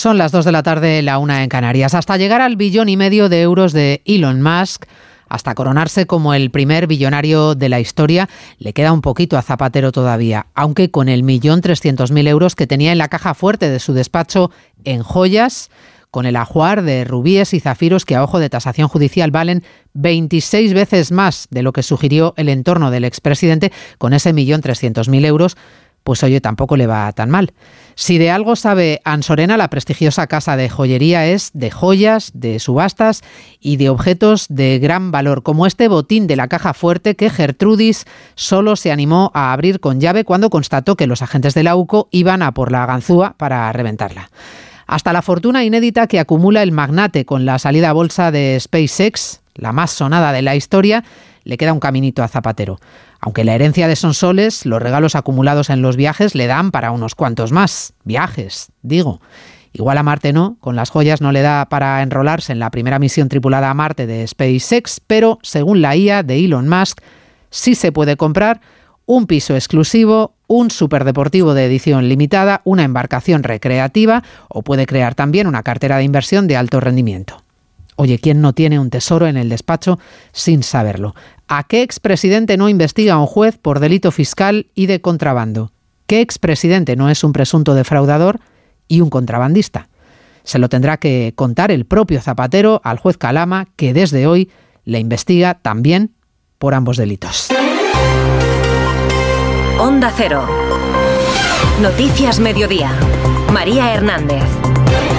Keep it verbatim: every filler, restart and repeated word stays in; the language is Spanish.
Son las dos de la tarde, la una en Canarias. Hasta llegar al billón y medio de euros de Elon Musk, hasta coronarse como el primer billonario de la historia, le queda un poquito a Zapatero todavía, aunque con el millón trescientos mil euros que tenía en la caja fuerte de su despacho en joyas, con el ajuar de rubíes y zafiros que a ojo de tasación judicial valen veintiséis veces más de lo que sugirió el entorno del expresidente, con ese millón trescientos mil euros, pues oye, tampoco le va tan mal. Si de algo sabe Ansorena, la prestigiosa casa de joyería es de joyas, de subastas y de objetos de gran valor, como este botín de la caja fuerte que Gertrudis solo se animó a abrir con llave cuando constató que los agentes de la U C O iban a por la ganzúa para reventarla. Hasta la fortuna inédita que acumula el magnate con la salida a bolsa de SpaceX, la más sonada de la historia, le queda un caminito a Zapatero. Aunque la herencia de Sonsoles, los regalos acumulados en los viajes le dan para unos cuantos más. Viajes, digo. Igual a Marte no, con las joyas no le da para enrolarse en la primera misión tripulada a Marte de SpaceX, pero según la I A de Elon Musk, sí se puede comprar un piso exclusivo, un superdeportivo de edición limitada, una embarcación recreativa o puede crear también una cartera de inversión de alto rendimiento. Oye, ¿quién no tiene un tesoro en el despacho sin saberlo? ¿A qué expresidente no investiga un juez por delito fiscal y de contrabando? ¿Qué expresidente no es un presunto defraudador y un contrabandista? Se lo tendrá que contar el propio Zapatero al juez Calama, que desde hoy le investiga también por ambos delitos. Onda Cero. Noticias Mediodía. María Hernández.